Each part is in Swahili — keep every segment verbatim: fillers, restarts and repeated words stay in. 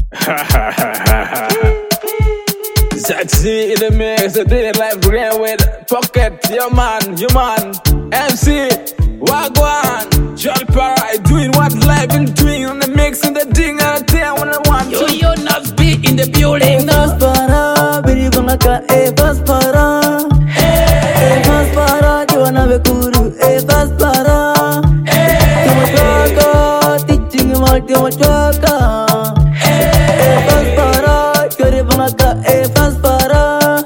Sexy in the mix, I did it like brain with pocket, your man, your man, M C, Wagwan, Joel Para, doing what life been doing on the mix and the thing and the thing when I want to. Yo, yo, Nas B in the building. Nas Para, biri bangaka, eh, Nas Para, eh, Nas Para, Joanna Bekuru, eh, Nas Para, eh, Timotaka, teaching him all Timotaka, eh, Nas Para, biri bangaka, eh, Nas Para.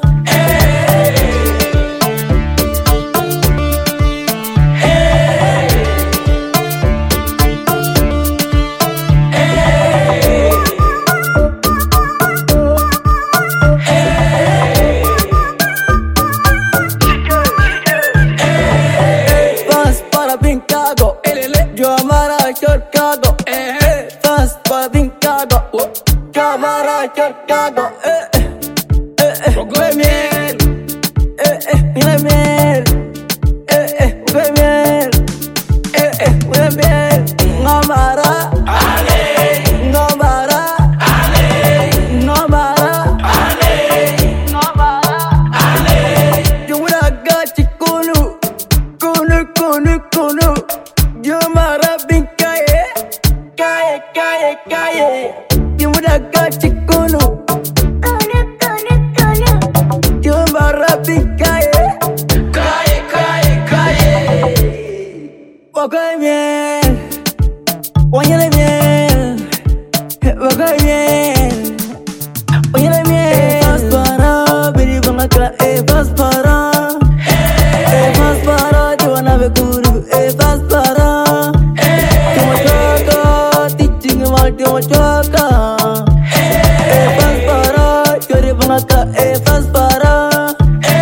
Chicago, eh, eh, fast para Chicago, cámara Chicago, eh, eh, eh, eh, miel, eh, eh, mira miel, eh, eh, miel, eh, eh, miel, cámara, ale, cámara, ale, cámara, ale, cámara, ale, yo voy a gachi kunu, kunu, kunu, kunu, yo mara Kaye, kaye, you would have got your kunu. Kunu, kunu, kunu. You marabi kaye. Kaye, kaye, kaye. Wakay miel, wanyele miel, wakay miel, wanyele miel. Fast para, biri bangaka, eh, fast para, eh, fast para, Joanna Bekuru, eh, fast para. Timotaka, eh, fast para, Jory bangaka, eh, fast para.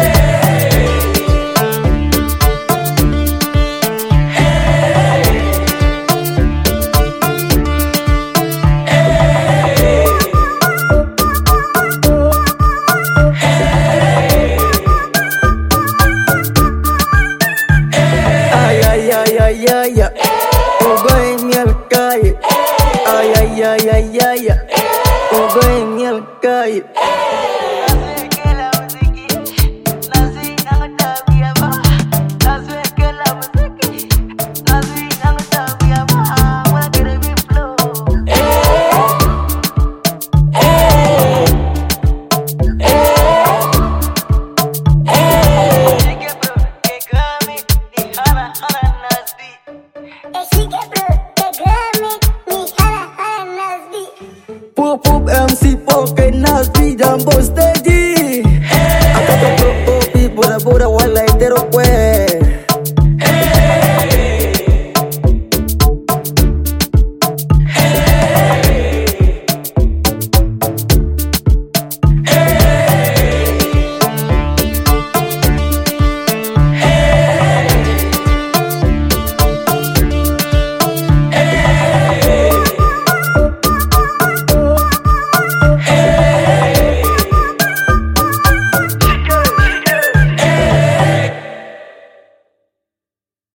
Ay, ay, ay, ay, ay, ay, ogoy miel kaye. Ay, ay, ay, ay, ay, ay, ogo en el calle. Poop, poop, M C, poke, Nas B, Jumbo Stage.